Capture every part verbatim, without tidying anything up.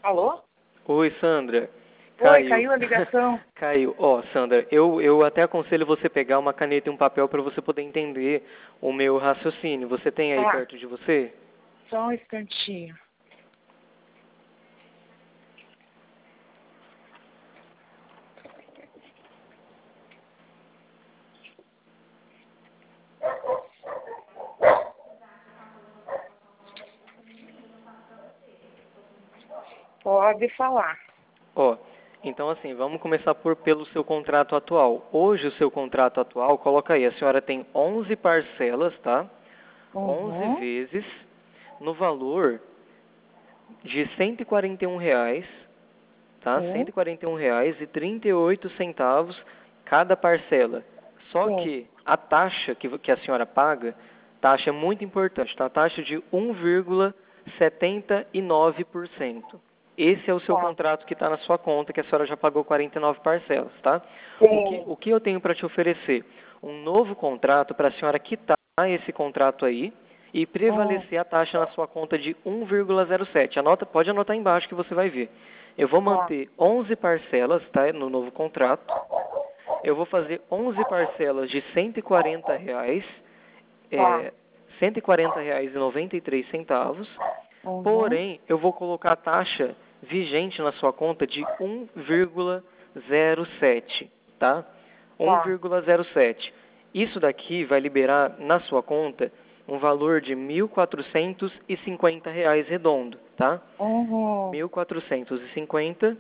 Alô? Oi, Sandra. Oi, Caiu. caiu a ligação. Caiu. Ó, Sandra, eu, eu até aconselho você pegar uma caneta e um papel para você poder entender o meu raciocínio. Você tem aí Tá, perto de você? só um instantinho. Pode falar. Ó, então assim, vamos começar por pelo seu contrato atual. Hoje o seu contrato atual, coloca aí, a senhora tem onze parcelas, tá? onze Uhum. vezes no valor de cento e quarenta e um reais, tá? cento Sim, e quarenta e um reais e trinta e oito centavos cada parcela. Só sim. que a taxa que, que a senhora paga, taxa é muito importante, tá? A taxa de um vírgula setenta e nove por cento. Esse é o seu Tá. contrato que está na sua conta, que a senhora já pagou quarenta e nove parcelas, tá? O que, Sim. o que eu tenho para te oferecer? Um novo contrato para a senhora quitar esse contrato aí e Hum, prevalecer a taxa na sua conta de um vírgula zero sete. Anota, pode anotar embaixo que você vai ver. Eu vou tá. manter onze parcelas, tá, no novo contrato. Eu vou fazer onze parcelas de cento e quarenta reais, Tá. é, cento e quarenta reais e noventa e três centavos. Uhum. Porém, eu vou colocar a taxa vigente na sua conta de um vírgula zero sete, tá? Tá. um vírgula zero sete. Isso daqui vai liberar na sua conta um valor de mil quatrocentos e cinquenta reais redondo, tá? Uhum. mil quatrocentos e cinquenta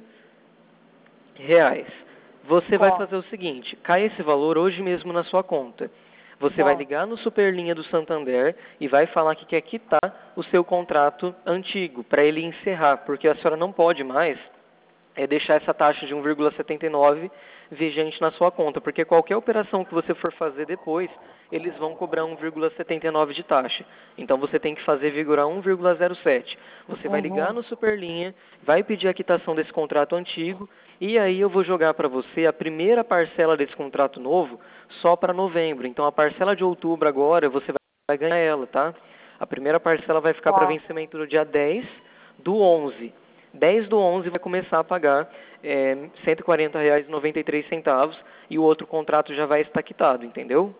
reais. Você vai Tá. fazer o seguinte, cai esse valor hoje mesmo na sua conta. Você vai Tá. ligar no Superlinha do Santander e vai falar que quer quitar o seu contrato antigo, para ele encerrar, porque a senhora não pode mais é deixar essa taxa de um vírgula setenta e nove vigente na sua conta, porque qualquer operação que você for fazer depois, eles vão cobrar um vírgula setenta e nove de taxa. Então você tem que fazer vigorar um vírgula zero sete. Você vai ligar Uhum. no Superlinha, vai pedir a quitação desse contrato antigo, e aí eu vou jogar para você a primeira parcela desse contrato novo só para novembro. Então a parcela de outubro agora você vai ganhar ela, tá? A primeira parcela vai ficar para Tá. vencimento no dia dez do onze. dez do onze vai começar a pagar é, cento e quarenta reais e noventa e três centavos e o outro contrato já vai estar quitado, entendeu?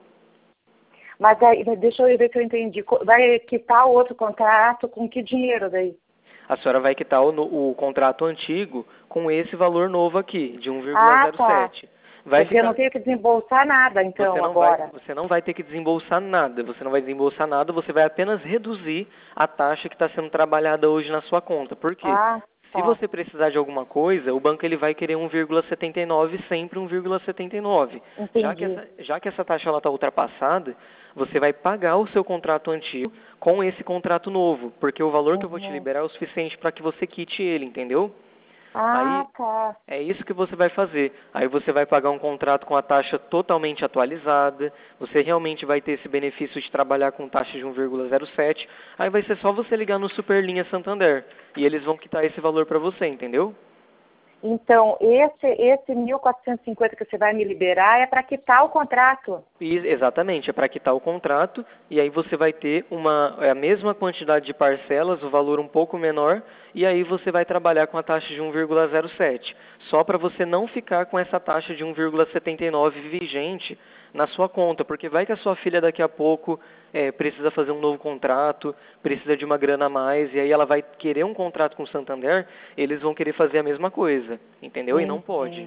Mas aí, deixa eu ver se eu entendi. Co- Vai quitar o outro contrato com que dinheiro daí? A senhora vai quitar o, no- o contrato antigo com esse valor novo aqui, de Ah, tá. um vírgula zero sete. Vai Porque eu ficar, não tenho que desembolsar nada, você então, não vai, agora. você não vai ter que desembolsar nada, você não vai desembolsar nada, você vai apenas reduzir a taxa que está sendo trabalhada hoje na sua conta. Por quê? Ah, Se tá. você precisar de alguma coisa, o banco ele vai querer um vírgula setenta e nove, sempre um vírgula setenta e nove. Já que Entendi. essa, já que essa taxa está ultrapassada, você vai pagar o seu contrato antigo com esse contrato novo, porque o valor que eu vou te Uhum. liberar é o suficiente para que você quite ele, entendeu? Ah, Aí tá. é isso que você vai fazer. Aí você vai pagar um contrato com a taxa totalmente atualizada. Você realmente vai ter esse benefício de trabalhar com taxa de um vírgula zero sete. Aí vai ser só você ligar no Superlinha Santander e eles vão quitar esse valor para você, entendeu? Então, esse, esse mil quatrocentos e cinquenta que você vai me liberar é para quitar o contrato. E, exatamente, é para quitar o contrato e aí você vai ter uma, é a mesma quantidade de parcelas, o valor um pouco menor, e aí você vai trabalhar com a taxa de um vírgula zero sete. Só para você não ficar com essa taxa de um vírgula setenta e nove vigente na sua conta, porque vai que a sua filha daqui a pouco é, precisa fazer um novo contrato, precisa de uma grana a mais, e aí ela vai querer um contrato com o Santander, eles vão querer fazer a mesma coisa, entendeu? E não pode. Uhum.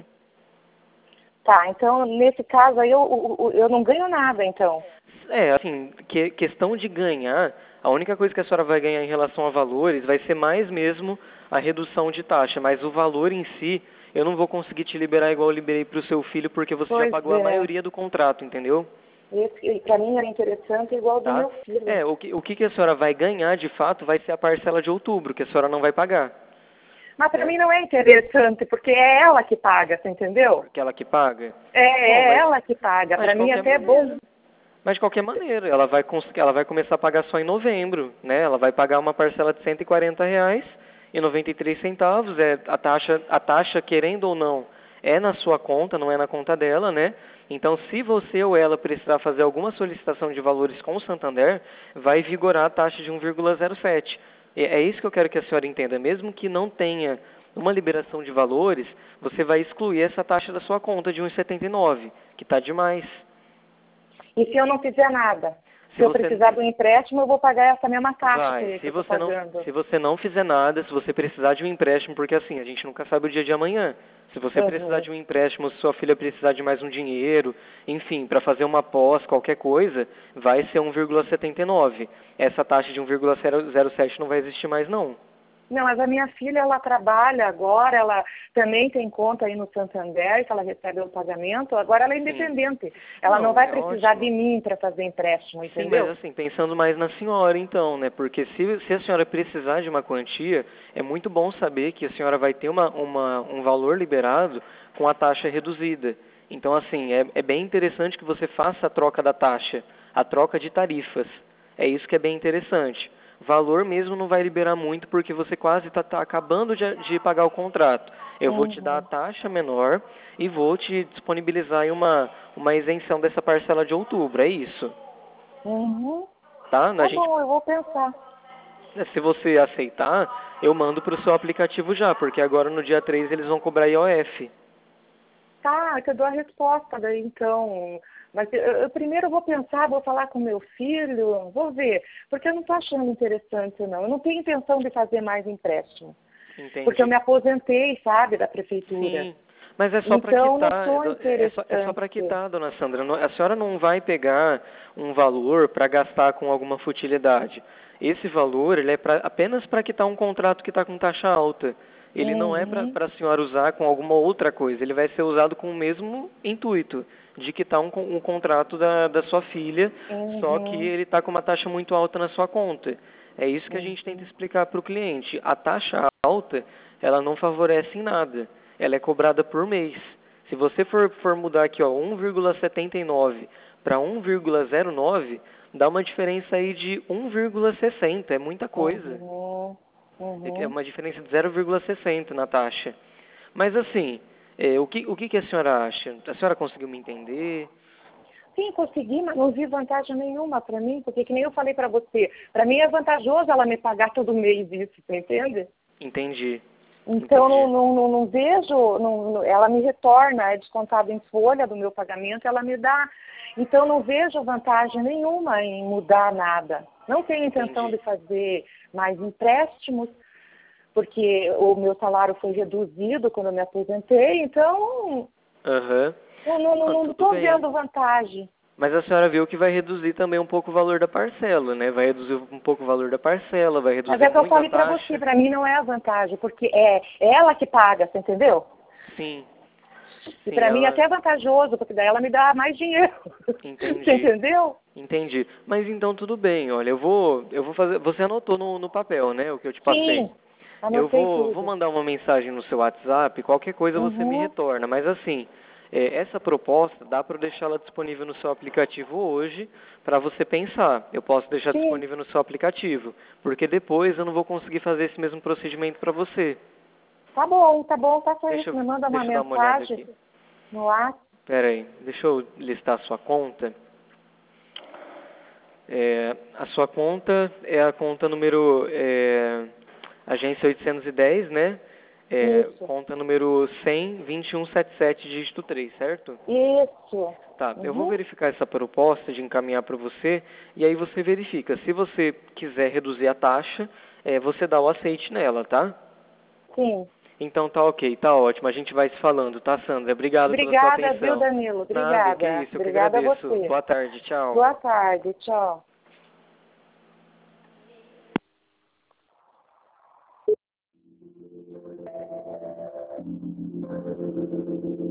Tá, então, nesse caso aí, eu, eu, eu não ganho nada, então. É, assim, que, questão de ganhar, a única coisa que a senhora vai ganhar em relação a valores vai ser mais mesmo a redução de taxa, mas o valor em si, eu não vou conseguir te liberar igual eu liberei para o seu filho, porque você já Pois pagou a é. maioria do contrato, entendeu? Esse, para mim era interessante igual o do Tá? meu filho. É, o que, o que que a senhora vai ganhar de fato vai ser a parcela de outubro, que a senhora não vai pagar, Mas para né? mim não é interessante, porque é ela que paga, você entendeu? Aquela que paga. É, Bom, é mas, ela que paga. mas Para de mim qualquer até é bom. maneira. Mas de qualquer maneira, ela vai, cons- ela vai começar a pagar só em novembro, né? Ela vai pagar uma parcela de cento e quarenta reais e noventa e três centavos. É, a taxa, a taxa, querendo ou não, é na sua conta, não é na conta dela, né? Então, se você ou ela precisar fazer alguma solicitação de valores com o Santander, vai vigorar a taxa de um vírgula zero sete. É, é isso que eu quero que a senhora entenda. Mesmo que não tenha uma liberação de valores, você vai excluir essa taxa da sua conta de um vírgula setenta e nove, que está demais. E se eu não fizer nada? Se, Se eu você... precisar do empréstimo, eu vou pagar essa mesma taxa Vai. que, Se que eu tô você não, pagando. se você não fizer nada, se você precisar de um empréstimo, porque assim, a gente nunca sabe o dia de amanhã. Se você precisar Uhum. de um empréstimo, se sua filha precisar de mais um dinheiro, enfim, para fazer uma pós, qualquer coisa, vai ser um vírgula setenta e nove. Essa taxa de um vírgula zero sete não vai existir mais, não. Não, mas a minha filha, ela trabalha agora, ela também tem conta aí no Santander, que ela recebe o pagamento, agora ela é independente. Sim. Ela não, não vai é precisar ótimo. de mim para fazer empréstimo, entendeu? Sim, mas assim, pensando mais na senhora então, né? Porque se, se a senhora precisar de uma quantia, é muito bom saber que a senhora vai ter uma, uma, um valor liberado com a taxa reduzida. Então, assim, é, é bem interessante que você faça a troca da taxa, a troca de tarifas. É isso que é bem interessante. Valor mesmo não vai liberar muito porque você quase está tá acabando de, de pagar o contrato. Eu vou Uhum. te dar a taxa menor e vou te disponibilizar aí uma, uma isenção dessa parcela de outubro, é isso. Uhum. Tá? Tá A gente, bom, eu vou pensar. se você aceitar, eu mando para o seu aplicativo já, porque agora no dia três eles vão cobrar I O F. Tá, que eu dou a resposta daí então. Mas eu, eu primeiro vou pensar, vou falar com meu filho, vou ver. Porque eu não estou achando interessante, não. Eu não tenho intenção de fazer mais empréstimo. Entendi. Porque eu me aposentei, sabe, da prefeitura. Sim, mas é só para Então, quitar. não estou É só, é só para quitar, dona Sandra. Não- A senhora não vai pegar um valor para gastar com alguma futilidade. Esse valor ele é pra, apenas para quitar um contrato que está com taxa alta. Ele não é Uhum. para a senhora usar com alguma outra coisa. Ele vai ser usado com o mesmo intuito, de quitar um, con- um contrato da, da sua filha, Uhum. só que ele está com uma taxa muito alta na sua conta. É isso que a Uhum. gente tenta explicar para o cliente. A taxa alta, ela não favorece em nada. Ela é cobrada por mês. Se você for, for mudar aqui, ó, um vírgula setenta e nove para um vírgula zero nove, dá uma diferença aí de um vírgula sessenta. É muita coisa. Uhum. É Uhum. uma diferença de zero vírgula sessenta na taxa. Mas assim, é, o, que, o que, que a senhora acha? A senhora conseguiu me entender? Sim, consegui, mas não vi vantagem nenhuma para mim, porque que nem eu falei para você, para mim é vantajoso ela me pagar todo mês isso, você entende? Entendi. Então não, Entendi. não, não, não vejo, não, não- ela me retorna, é descontado em folha do meu pagamento, ela me dá. Então não vejo vantagem nenhuma em mudar nada. Não tenho intenção Entendi. de fazer mais empréstimos, porque o meu salário foi reduzido quando eu me aposentei, então Aham. eu não Não, não tudo estou bem. vendo vantagem. Mas a senhora viu que vai reduzir também um pouco o valor da parcela, né? Vai reduzir um pouco o valor da parcela, vai Mas reduzir é que eu muito a falei para taxa. você, para mim não é a vantagem, porque é ela que paga, você entendeu? Sim. E Sim, para mim é ela... até vantajoso, porque daí ela me dá mais dinheiro. Entendi. Você entendeu? Entendi. Mas então tudo bem, olha, eu vou, eu vou fazer. Você anotou no, no papel, né? O que eu te passei. Sim, Eu anotei vou, vou tudo. mandar uma mensagem no seu WhatsApp, qualquer coisa você me Uhum. retorna. Mas assim, é, essa proposta dá para eu deixá-la disponível no seu aplicativo hoje para você pensar. Eu posso deixar Sim, disponível no seu aplicativo, porque depois eu não vou conseguir fazer esse mesmo procedimento para você. tá bom, tá bom, faça Deixa isso. eu, Me manda uma deixa eu dar uma olhada mensagem aqui. no WhatsApp. Pera aí, deixa eu listar a sua conta. É, a sua conta é a conta número é, agência oitocentos e dez, né? É, Isso, conta número cem, vinte e um setenta e sete, dígito três, certo? isso. Tá, eu vou Uhum. verificar essa proposta de encaminhar para você e aí você verifica. Se você quiser reduzir a taxa, é, você dá o aceite nela, tá? Sim. Então tá ok, tá ótimo. A gente vai se falando, tá, Sandra? Obrigado pela sua Obrigada, viu, atenção. Danilo? Nada, que Obrigada. isso, eu que Obrigada a agradeço. você. Boa tarde, tchau. Boa tarde, tchau.